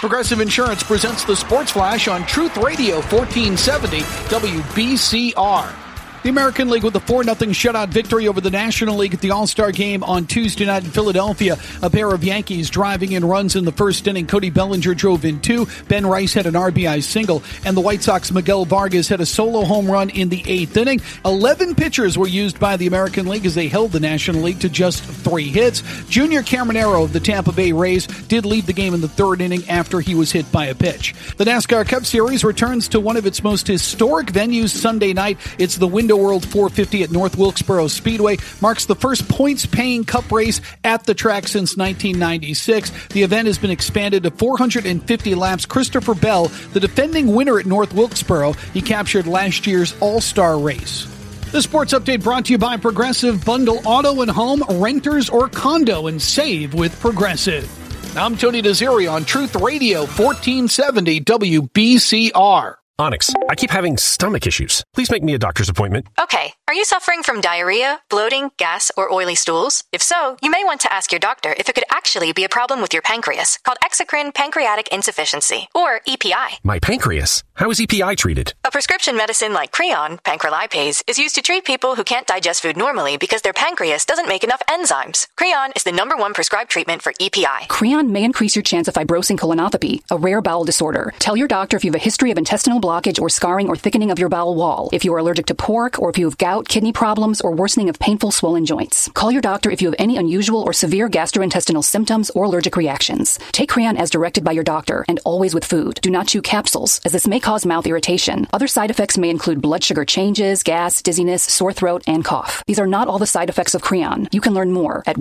Progressive Insurance presents the Sports Flash on Truth Radio 1470 WBCR. The American League with a 4-0 shutout victory over the National League at the All-Star Game on Tuesday night in Philadelphia. A pair of Yankees driving in runs in the first inning. Cody Bellinger drove in 2. Ben Rice had an RBI single. And the White Sox Miguel Vargas had a solo home run in the 8th inning. 11 pitchers were used by the American League as they held the National League to just 3 hits. Junior Caminero of the Tampa Bay Rays did lead the game in the 3rd inning after he was hit by a pitch. The NASCAR Cup Series returns to one of its most historic venues Sunday night. It's the Window World 450 at North Wilkesboro Speedway. Marks the first points-paying Cup race at the track since 1996. The event has been expanded to 450 laps. Christopher Bell, the defending winner at North Wilkesboro, he captured last year's All-Star race. The Sports Update brought to you by Progressive. Bundle auto and home, renters or condo, and save with Progressive. I'm Tony Desiri on Truth Radio 1470 WBCR. Onyx, I keep having stomach issues. Please make me a doctor's appointment. Okay, are you suffering from diarrhea, bloating, gas, or oily stools? If so, you may want to ask your doctor if it could actually be a problem with your pancreas, called exocrine pancreatic insufficiency, or EPI. My pancreas? How is EPI treated? A prescription medicine like Creon, pancrelipase, is used to treat people who can't digest food normally because their pancreas doesn't make enough enzymes. Creon is the #1 prescribed treatment for EPI. Creon may increase your chance of fibrosing colonopathy, a rare bowel disorder. Tell your doctor if you have a history of intestinal blockage or scarring or thickening of your bowel wall, if you are allergic to pork, or if you have gout, kidney problems, or worsening of painful swollen joints. Call your doctor if you have any unusual or severe gastrointestinal symptoms or allergic reactions. Take Creon as directed by your doctor and always with food. Do not chew capsules, as this may cause mouth irritation. Other side effects may include blood sugar changes, gas, dizziness, sore throat, and cough. These are not all the side effects of Creon. You can learn more at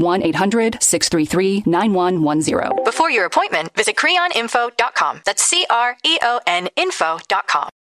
1-800-633-9110. Before your appointment, visit creoninfo.com. That's CREON info.com.